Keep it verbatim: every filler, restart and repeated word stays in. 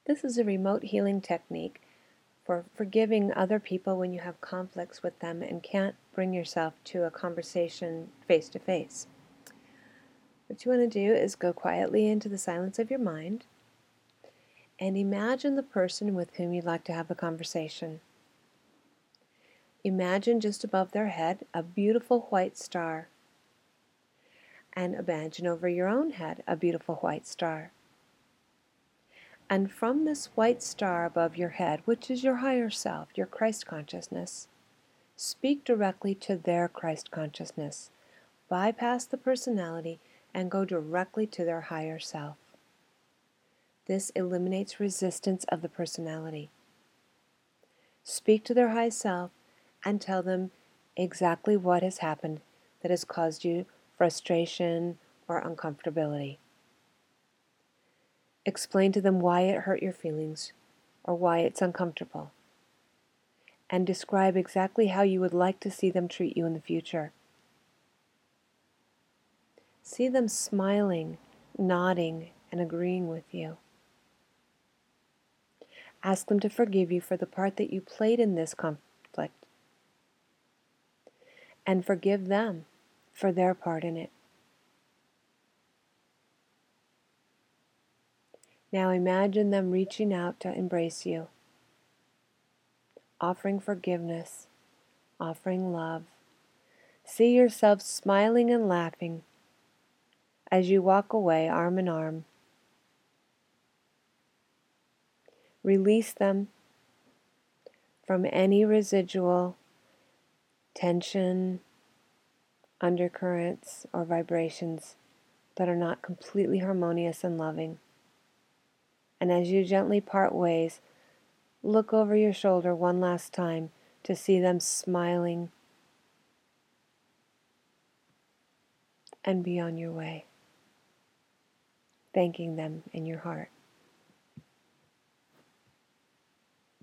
This is a remote healing technique for forgiving other people when you have conflicts with them and can't bring yourself to a conversation face to face. What you want to do is go quietly into the silence of your mind and imagine the person with whom you'd like to have a conversation. Imagine just above their head a beautiful white star. And imagine over your own head a beautiful white star. And from this white star above your head, which is your higher self, your Christ consciousness, speak directly to their Christ consciousness. Bypass the personality and go directly to their higher self. This eliminates resistance of the personality. Speak to their high self and tell them exactly what has happened that has caused you frustration or uncomfortability. Explain to them why it hurt your feelings or why it's uncomfortable. And describe exactly how you would like to see them treat you in the future. See them smiling, nodding, and agreeing with you. Ask them to forgive you for the part that you played in this conflict. And forgive them for their part in it. Now imagine them reaching out to embrace you, offering forgiveness, offering love. See yourself smiling and laughing as you walk away arm in arm. Release them from any residual tension, undercurrents, or vibrations that are not completely harmonious and loving. And as you gently part ways, look over your shoulder one last time to see them smiling and be on your way, thanking them in your heart.